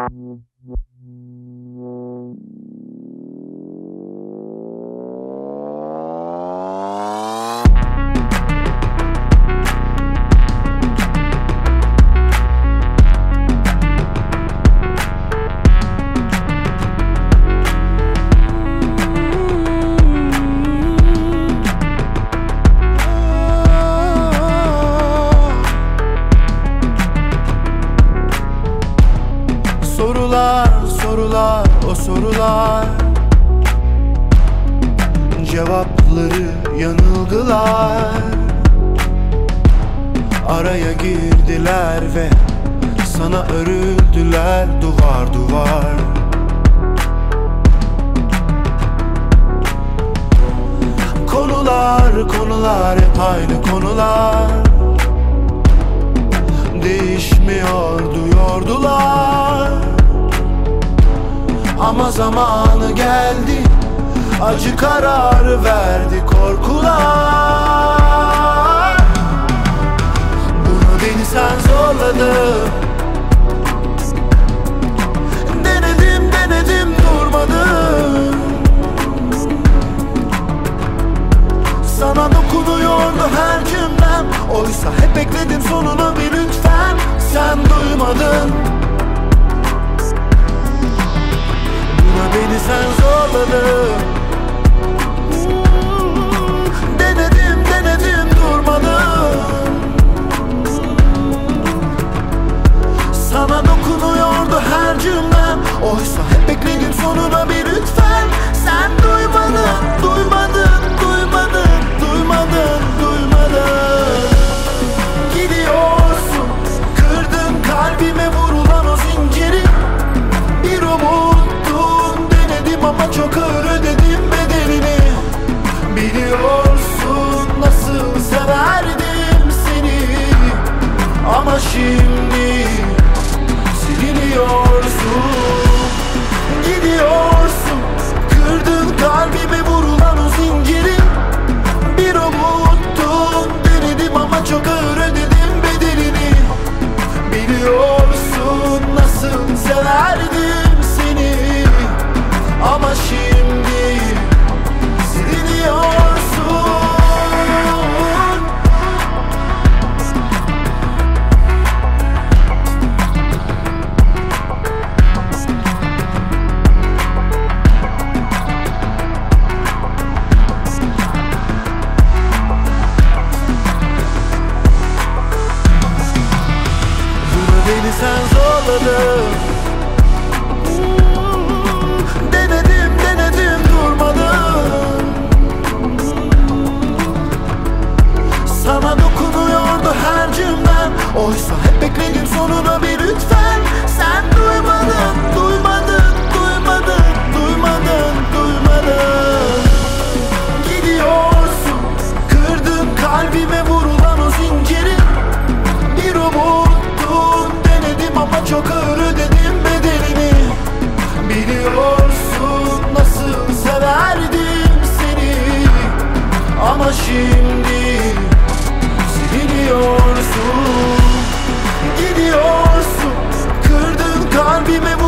Sorular, o sorular, cevapları yanılgılar. Araya girdiler ve sana örüldüler duvar duvar. Konular hep aynı konular. Değişmiyor diyordular. Ama zamanı geldi, acı karar verdi korkular. Buna beni sen zorladın. Denedim durmadım. Sana dokunuyordu her cümlem. Oysa hep bekledim sonuna bir lütfen. Sen duymadın. Beni sen zorladın. Denedim durmadım. Sana dokunuyordu her cümlem. Oysa hep bekledim sonuna bir lütfen. Sen duymadın. Gidiyorsun, kırdın kalbime vurulan o zinciri. Bir umuttun, denedim ama çok ağır ödedim bedelini. Biliyorsun nasıl severdim seni. Ama şimdi siliniyorsun. Gidiyorsun, kırdın kalbime vurulan o zinciri. Bir umuttun, denedim ama çok ağır ödedim bedelini. Biliyorsun nasıl severdim seni. Ama şimdi siliniyorsun. Bunu beni sen zorladın. Denedim durmadım. Sana dokunuyordu her cümlem. Oysa hep bekledim sonuna bir lütfen. Sen duymadın. Gidiyorsun, kırdın kalbime vurulan o zinciri. Bir umuttun, denedim ama çok ağır ödedim bedelini. Biliyorsun nasıl severdim seni. Ama şimdi siliniyorsun. Gidiyorsun, kırdın kalbime